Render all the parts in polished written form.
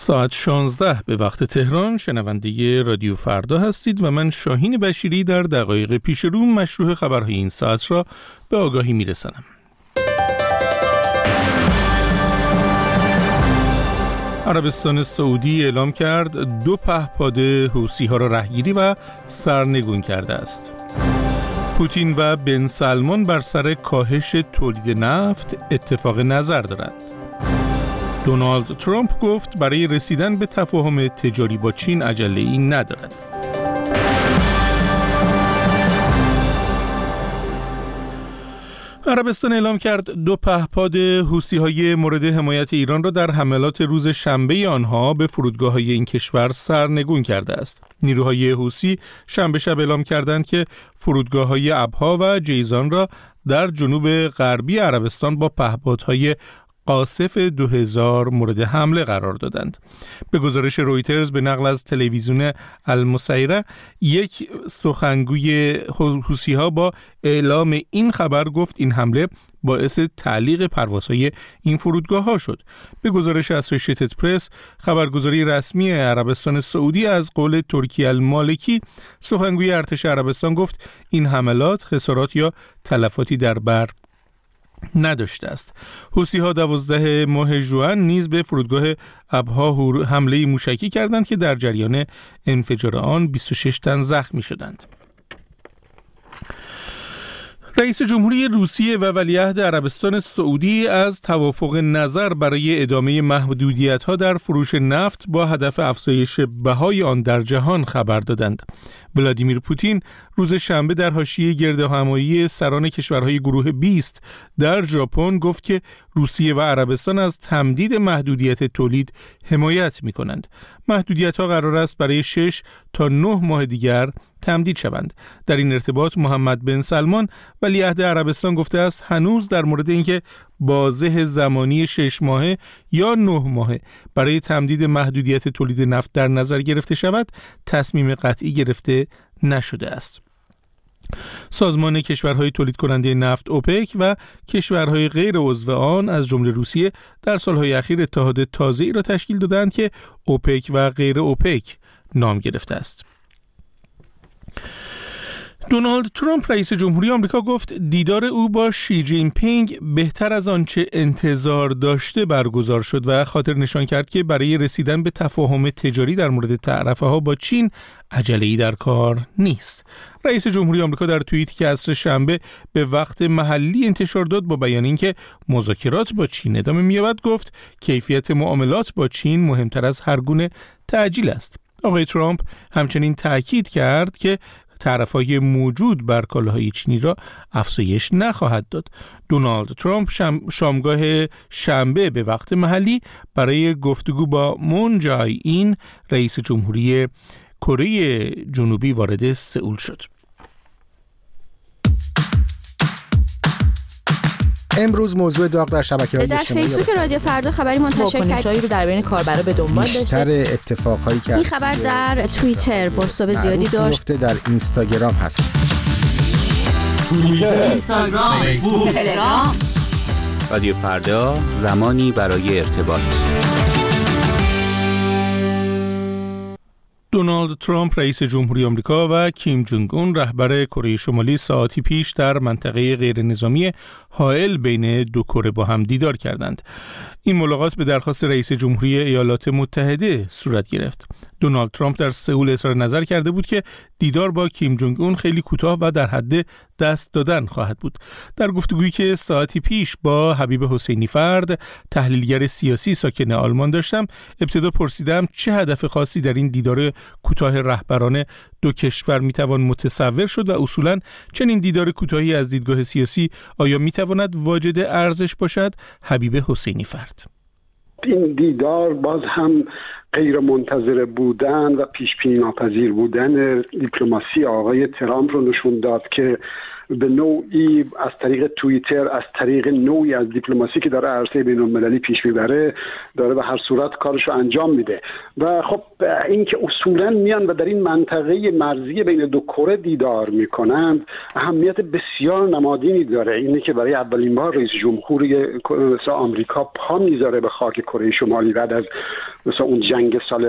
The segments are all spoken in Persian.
ساعت 16 به وقت تهران شنونده رادیو فردا هستید و من شاهین بشیری در دقایق پیش رو مشروع خبرهای این ساعت را به آگاهی میرسانم. عربستان سعودی اعلام کرد 2 پهپاد حوثی‌ها را رهگیری و سرنگون کرده است. پوتین و بن سلمان بر سر کاهش تولید نفت اتفاق نظر دارند. دونالد ترامپ گفت برای رسیدن به تفاهم تجاری با چین عجله‌ای ندارد. عربستان اعلام کرد 2 پهپاد حوثی‌های مورد حمایت ایران را در حملات روز شنبه آنها به فرودگاه‌های این کشور سرنگون کرده است. نیروهای حوثی شنبه شب اعلام کردند که فرودگاه‌های ابها و جیزان را در جنوب غربی عربستان با پهپادهای قاصف 2000 مورد حمله قرار دادند. به گزارش رویترز به نقل از تلویزیون المسیره، یک سخنگوی حوثی‌ها با اعلام این خبر گفت این حمله باعث تعلیق پروازهای این فرودگاه‌ها شد. به گزارش اسوشییتد پرس، خبرگزاری رسمی عربستان سعودی از قول ترکی المالکی، سخنگوی ارتش عربستان گفت این حملات خسارات یا تلفاتی در بر نداشته است. حوثی‌ها 12 ماه ژوئن نیز به فرودگاه ابها حمله موشکی کردند که در جریان انفجار آن 26 تن زخمی شدند. رئیس جمهوری روسیه و ولیعهد عربستان سعودی از توافق نظر برای ادامه محدودیت‌ها در فروش نفت با هدف افزایش بهای آن در جهان خبر دادند. ولادیمیر پوتین روز شنبه در حاشیه گردهمایی سران کشورهای گروه 20 در ژاپن گفت که روسیه و عربستان از تمدید محدودیت تولید حمایت می‌کنند. محدودیت‌ها قرار است برای 6 تا 9 ماه دیگر تمدید شوند. در این ارتباط محمد بن سلمان ولیعهد عربستان گفته است هنوز در مورد اینکه بازه زمانی 6 ماهه یا 9 ماهه برای تمدید محدودیت تولید نفت در نظر گرفته شود تصمیم قطعی گرفته نشده است. سازمان کشورهای تولید کننده نفت اوپک و کشورهای غیر عضو آن از جمله روسیه در سالهای اخیر اتحاد تازه‌ای را تشکیل دادند که اوپک و غیر اوپک نام گرفته است. دونالد ترامپ رئیس جمهوری آمریکا گفت دیدار او با شی جین پینگ بهتر از آنچه انتظار داشته برگزار شد و خاطر نشان کرد که برای رسیدن به تفاهم تجاری در مورد تعرفه‌ها با چین عجله‌ای در کار نیست. رئیس جمهوری آمریکا در توییتی که عصر شنبه به وقت محلی انتشار داد با بیان اینکه مذاکرات با چین ادامه می‌یابد گفت کیفیت معاملات با چین مهمتر از هر گونه تعجیل است. آقای ترامپ همچنین تأکید کرد که تعرفه‌های موجود بر کالاهای چینی را افزایش نخواهد داد. دونالد ترامپ شامگاه شنبه به وقت محلی برای گفتگو با مون جای این رئیس جمهوری کره جنوبی وارد سئول شد. امروز موضوع داغ در شبکه‌های اجتماعی در فیسبوک رادیو فردا خبری منتشر کرد رو در بین کاربرا به دنبال داشته. بیشتر اتفاقایی که این خبر در توییتر بازتاب زیادی داشت. در اینستاگرام هست. توییتر، اینستاگرام، فیسبوک، تلگرام. رادیو فردا، زمانی برای ارتباط. دونالد ترامپ رئیس جمهوری آمریکا و کیم جونگ اون رهبر کره شمالی ساعتی پیش در منطقه غیر نظامی حائل بین دو کره با هم دیدار کردند. این ملاقات به درخواست رئیس جمهوری ایالات متحده صورت گرفت. دونالد ترامپ در سئول اظهار نظر کرده بود که دیدار با کیم جونگ اون خیلی کوتاه و در حد دست دادن خواهد بود. در گفتگویی که ساعتی پیش با حبیب حسینی فرد، تحلیلگر سیاسی ساکن آلمان داشتم، ابتدا پرسیدم چه هدف خاصی در این دیدار کوتاه رهبران دو کشور میتوان متصور شد و اصولاً چنین دیدار کوتاهی از دیدگاه سیاسی آیا میتواند واجد ارزش باشد؟ حبیب حسینی فرد: این دیدار باز هم غیر منتظره بودن و پیش بینی ناپذیر بودن دیپلماسی آقای ترامپ رو نشون داد که به نوعی از طریق توییتر، از طریق نوعی از دیپلماسی که داره عرصه بین‌المللی پیش میبره، داره به هر صورت کارشو انجام میده. و خب این که اصولا میان و در این منطقه مرزی بین دو کره دیدار میکنند اهمیت بسیار نمادینی داره. اینه که برای اولین بار رئیس جمهوری آمریکا پا میذاره به خاک کره شمالی بعد از مثلا اون جنگ سال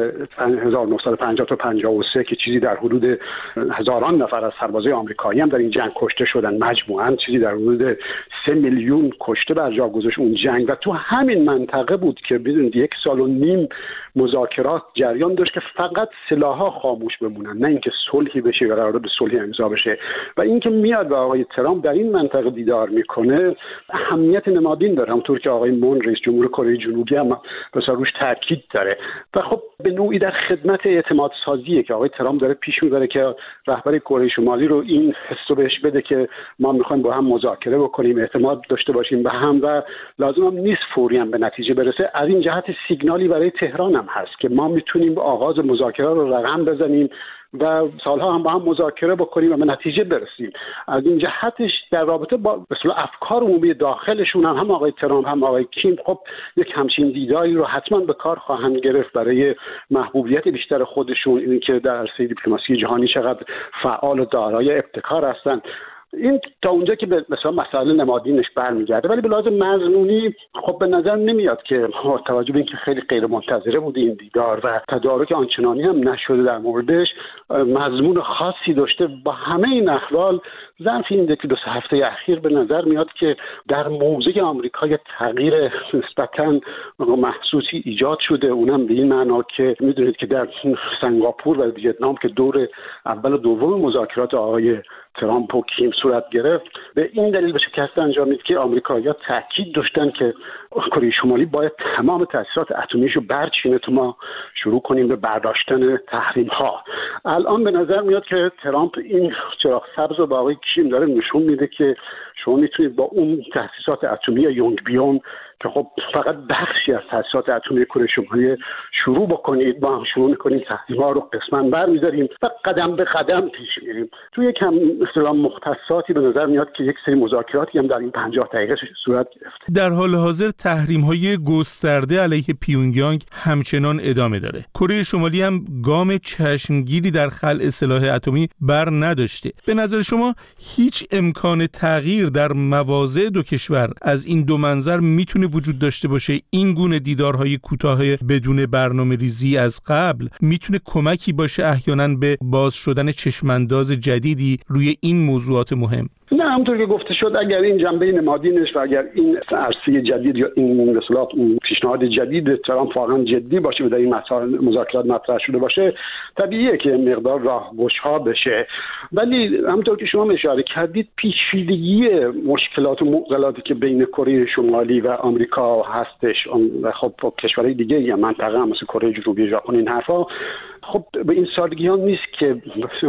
1950 تا 53 که چیزی در حدود هزاران نفر از سربازای آمریکایی هم در این جنگ کشته شدن، مجموعاً چیزی در حدود 3 میلیون کشته بر جا گذاشت اون جنگ. و تو همین منطقه بود که بدون 1.5 سال مذاکرات جریان داشت که فقط سلاح‌ها خاموش بمونن، نه اینکه صلحی بشه یا قرار به صلحی امضا بشه. و اینکه میاد و آقای ترامپ در این منطقه دیدار میکنه اهمیت نمادین داره، همونطور که آقای مون رئیس جمهور کره جنوبی هم مثلا روش تاکید داره. و خب به نوعی در خدمت اعتماد سازیه که آقای ترامپ داره پیش میبره که رهبر کره شمالی رو این حسو بهش بده که ما میخوایم با هم مذاکره بکنیم، اعتماد داشته باشیم به هم و لازم هم نیست فوری هم به نتیجه برسه. از این جهت سیگنالی برای تهران هم هست که ما میتونیم به آغاز مذاکره رو رقم بزنیم و سالها هم با هم مذاکره بکنیم و به نتیجه برسیم. از این جهتش در رابطه با مثلا افکار عمومی داخلشون هم آقای ترامپ هم آقای کیم خب یک همچین دیداری رو حتما به کار خواهند گرفت برای محبوبیت بیشتر خودشون، اینی که در عرصه دیپلماسی جهانی چقدر فعال و دارای ابتکار هستند. این تا اونجا که به مثلا مسائل نمادینش برمیگرده، ولی به لحاظ مضمونی خب به نظر نمیاد که توجه به اینکه خیلی غیر منتظره بود این دیدار و تدارک آنچنانی هم نشده در موردش مضمون خاصی داشته. با همه این احوال ظرف این 2-3 هفته اخیر به نظر میاد که در موضع آمریکا یک تغییر نسبتاً محسوسی ایجاد شده، اونم به این معنا که میدونید که در سنگاپور و ویتنام که دور اول و دوم مذاکرات آقای ترامپ و کیم صورت گرفت، به این دلیل به شکست انجامید که آمریکایی‌ها تاکید داشتن که کره شمالی باید تمام تأسیسات اتمیش رو برچینه تا ما شروع کنیم به برداشتن تحریم‌ها. الان به نظر میاد که ترامپ این چراغ سبز رو با آقای کیم داره نشون میده که شما میتونید با اون تأسیسات اتمی یا یونگبیون که خب فقط بخشی از تأسیسات اتمی کره شمالی شروع بکنید، با هم شروع کنیم تحریم‌ها رو قسماً برمی‌داریم و قدم به قدم پیش میریم. تو یک هم مثلا مختصاتی به نظر میاد که یک سری مذاکراتی هم در این 50 دقیقه صورت گرفت. در حال حاضر تحریم‌های گسترده علیه پیونگیانگ همچنان ادامه داره. کره شمالی هم گام چشمگیری در خلع سلاح اتمی بر نداشته. به نظر شما هیچ امکان تغییر در مواضع دو کشور از این دو منظر میتونه وجود داشته باشه؟ این گونه دیدارهای کوتاه بدون برنامه‌ریزی از قبل میتونه کمکی باشه احیانا به باز شدن چشمانداز جدیدی روی این موضوعات مهم؟ نه، همونطور که گفته شد اگر این جنبه نمادینش و اگر این عرصه جدید یا این مثلا پیشنهاد جدید ترامپ واقعا جدی باشه و در این مذاکرات مطرح شده باشه، طبیعیه که مقدار راهگشا بشه. ولی همونطور که شما اشاره کردید پیچیدگی مشکلات و معضلاتی که بین کره شمالی و آمریکا هستش و خب کشورهای دیگه یا منطقه هم مثل کره جنوبی، ژاپن، این حرفا خب به این سادگی ها نیست که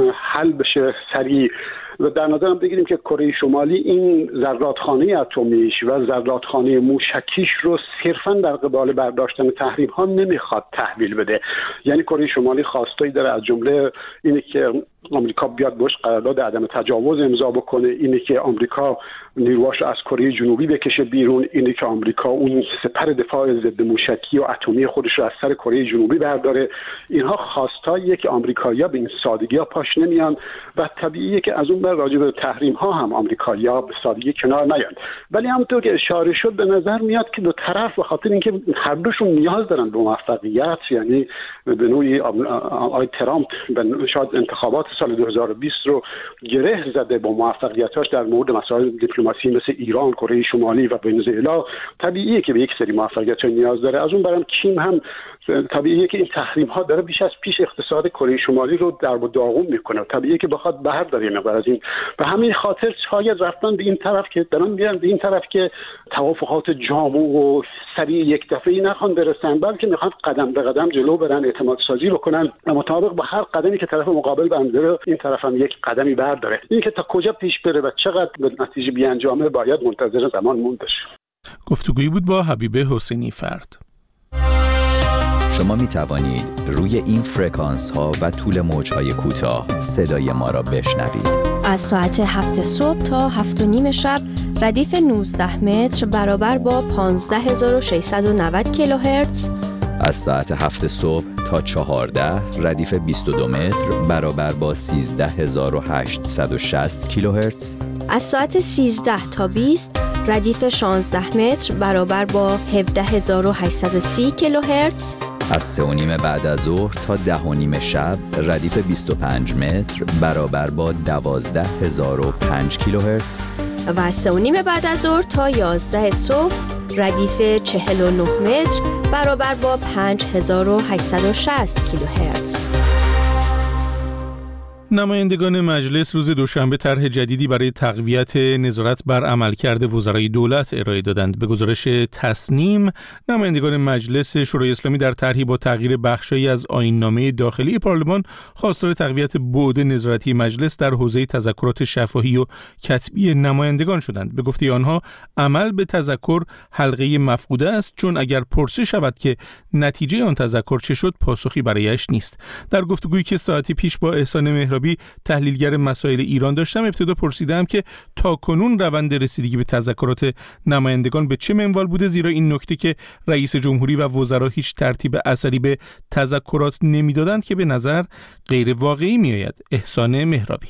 حل بشه سریع. و در نظرم بگیریم که کره شمالی این زرادخانه اتمیش و زرادخانه موشکیش رو صرفاً در قبال برداشتن تحریم ها نمیخواد تحویل بده. یعنی کره شمالی خواستایی داره، از جمله اینه که آمریکا بیاد باش قرارداد عدم تجاوز امضا بکنه، اینه که آمریکا نیروهاش از کره جنوبی بکشه بیرون، اینه که آمریکا اون سپر دفاع ضد موشکی و اتمی خودش رو از سر کره جنوبی برداره. اینها خواستاییه که آمریکایی‌ها به این سادگی‌ها پاش نمیان و طبیعیه که از اون بر راجع به تحریم ها هم آمریکایی‌ها به سادگی کنار نیان. ولی همونطور که اشاره شد به نظر میاد که دو طرف به خاطر اینکه هر دوشون نیاز دارن به موفقیت، یعنی به نوعی آقای ترامپ شاید انتخابات سال 2020 رو گره زده با موفقیتاش در مورد مسائل دیپلماسی مثل ایران، کره شمالی و ونزوئلا، طبیعیه که به یک سری موفقیت‌ها نیاز داره. از اون برم کیم هم طبیعیه که این تحریم‌ها داره بیش از پیش اقتصاد کره شمالی رو درب و داغون میکنه. طبیعیه که بخواد برداره مقدار از این. به همین خاطر شاید رفتن به این طرف که دارن میان به این طرف که توافقات جامع و سریع یک دفعه‌ای نخوان برسن، بلکه میخوان قدم به قدم جلو برن، اعتماد سازی بکنن و مطابق با هر قدمی که طرف مقابل برداره این طرف هم یک قدمی برداره. این که تا کجا پیش بره و چقدر به نتیجه بیانجامه باید منتظر زمان موند شه. گفتگویی بود با حبیبه حسینی فرد. شما می توانید روی این فرکانس ها و طول موج های کوتاه صدای ما را بشنوید. از ساعت 7 صبح تا 7:30 شب ردیف 19 متر برابر با 15690 کیلوهرتز. از ساعت 7 صبح تا 14 ردیف 22 متر برابر با 13860 کیلوهرتز. از ساعت 13 تا 20 ردیف 16 متر برابر با 17830 کیلوهرتز. از 3:30 بعد از ظهر تا 10:30 شب ردیف 25 متر برابر با 12005 کیلوهرتز و از 3:30 بعد از ظهر تا 11 صبح ردیف 49 متر برابر با 5860 کیلوهرتز. نمایندگان مجلس روز دوشنبه طرح جدیدی برای تقویت نظارت بر عملکرد وزرای دولت ارائه دادند. به گزارش تصنیم، نمایندگان مجلس شورای اسلامی در طرحی با تغییر بخشی از آیین‌نامه داخلی پارلمان خواستار تقویت بعد نظارتی مجلس در حوزه تذکرات شفاهی و کتبی نمایندگان شدند. به گفته آنها، عمل به تذکر حلقه مفقوده است، چون اگر پرسش شود که نتیجه آن تذکر چه شد، پاسخی برایش نیست. در گفتگویی که ساعتی پیش با احسان مهرابی تحلیلگر مسائل ایران داشتم، ابتدا پرسیدم که تاکنون روند رسیدگی به تذکرات نمایندگان به چه منوال بوده، زیرا این نکته که رئیس جمهوری و وزرا هیچ ترتیب اثری به تذکرات نمیدادند که به نظر غیر واقعی میآید. احسان مهرابی: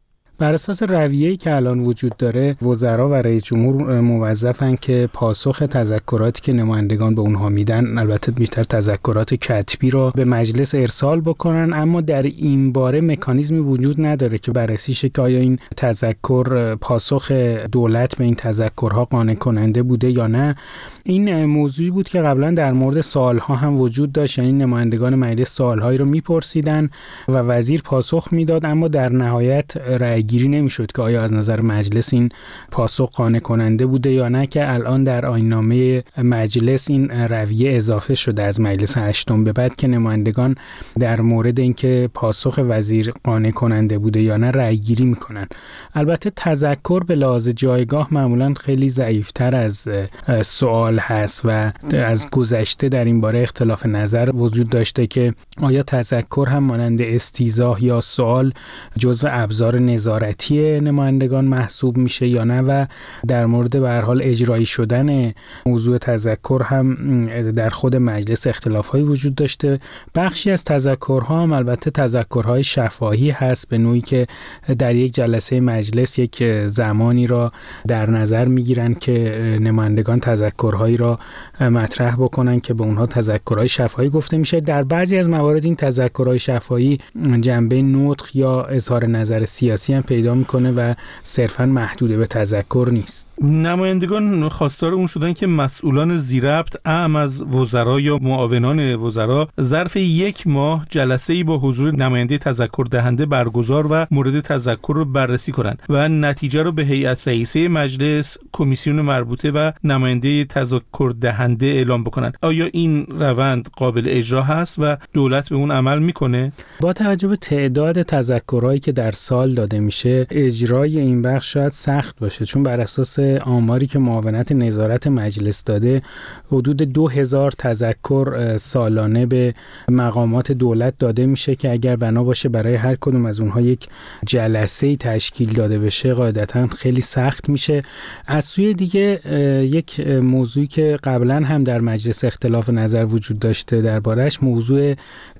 بر اساس رویه‌ای که الان وجود داره، وزرا و رئیس جمهور موظفن که پاسخ تذکراتی که نمایندگان به اونها میدن، البته بیشتر تذکرات کتبی رو به مجلس ارسال بکنن، اما در این باره مکانیزمی وجود نداره که بررسی شه که آیا این تذکر پاسخ دولت به این تذکرها قانع کننده بوده یا نه. این موضوعی بود که قبلا در مورد سوالها هم وجود داشت، یعنی نمایندگان مجلس سوالهایی رو میپرسیدن و وزیر پاسخ میداد، اما در نهایت گیری نمیشد که آیا از نظر مجلس این پاسخ قانع کننده بوده یا نه، که الان در آیین‌نامه مجلس این رویه اضافه شده از مجلس هشتم به بعد که نمایندگان در مورد اینکه پاسخ وزیر قانع کننده بوده یا نه رأی گیری میکنن. البته تذکر به لحاظ جایگاه معمولا خیلی ضعیفتر از سوال هست و از گذشته در این باره اختلاف نظر وجود داشته که آیا تذکر هم مانند استیضاح یا سوال جزو ابزار نظارتی نمایندگان محسوب میشه یا نه، و در مورد به هر حال اجرایی شدن موضوع تذکر هم در خود مجلس اختلافایی وجود داشته. بخشی از تذکرها هم البته تذکرهای شفاهی هست، به نوعی که در یک جلسه مجلس یک زمانی را در نظر میگیرن که نمایندگان تذکرهایی را مطرح بکنن که به اونها تذکرهای شفاهی گفته میشه. در بعضی از موارد این تذکرهای شفاهی جنبه نطق یا اظهار نظر سیاسی هم پیدا میکنه و صرفاً محدود به تذکر نیست. نمایندگان خواستار اون شدن که مسئولان ذی‌ربط اعم از وزرا یا معاونان وزرا ظرف 1 ماه جلسه‌ای با حضور نماینده تذکر دهنده برگزار و مورد تذکر رو بررسی کنند و نتیجه رو به هیئت رئیسه مجلس، کمیسیون مربوطه و نماینده تذکر دهنده اعلام بکنند. آیا این روند قابل اجرا هست و دولت به اون عمل میکنه؟ با توجه به تعداد تذکرهایی که در سال داده میشه، اجرای این بخش شاید سخت باشه، چون بر اساس آماری که معاونت نظارت مجلس داده، حدود 2000 تذکر سالانه به مقامات دولت داده میشه که اگر بنا باشه برای هر کدوم از اونها یک جلسه‌ای تشکیل داده بشه، قاعدتاً خیلی سخت میشه. از سوی دیگه یک موضوعی که قبلا هم در مجلس اختلاف نظر وجود داشته دربارش، موضوع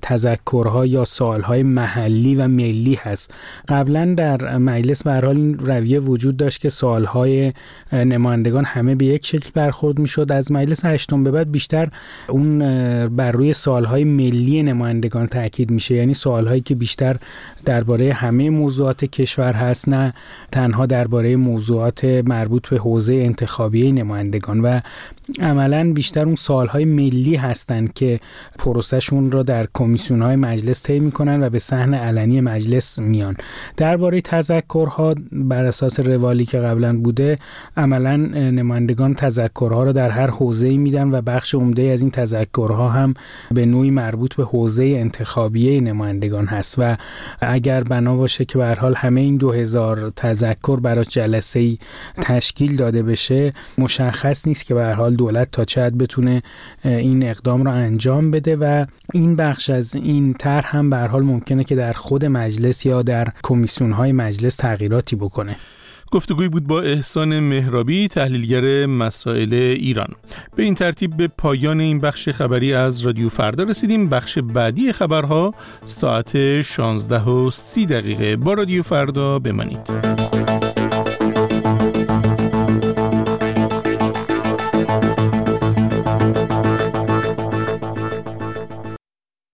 تذکرها یا سوالهای محلی و ملی هست. قبلا در مجلس به هر حال این رویه وجود داشت که سوالهای نمایندگان همه به یک شکل برخورد میشد. از مجلس هشتم به بعد بیشتر اون بر روی سوالهای ملی نمایندگان تاکید میشه، یعنی سوالهایی که بیشتر درباره همه موضوعات کشور هست، نه تنها درباره موضوعات مربوط به حوزه انتخابی نمایندگان، و عملاً بیشتر اون سوالهای ملی هستند که پروسهشون را در کمیسیون‌های مجلس طی می‌کنن و به صحن علنی مجلس میان. درباره تذکرها بر اساس روالی که قبلا بوده، عملاً نمایندگان تذکرها را در هر حوزه‌ای میدن و بخش عمده از این تذکرها هم به نوعی مربوط به حوزه انتخابیه نمایندگان هست و اگر بنا باشه که به هر حال همه این 2000 تذکر برای جلسه‌ای تشکیل داده بشه، مشخص نیست که به هر حال دولت تا چه حد بتونه این اقدام رو انجام بده و این بخش از این طرح هم به هر حال ممکنه که در خود مجلس یا در کمیسیون‌های مجلس تغییراتی بکنه. گفتگوی بود با احسان مهرابی، تحلیلگر مسائل ایران. به این ترتیب به پایان این بخش خبری از رادیو فردا رسیدیم. بخش بعدی خبرها ساعت 16:30 با رادیو فردا بمانید.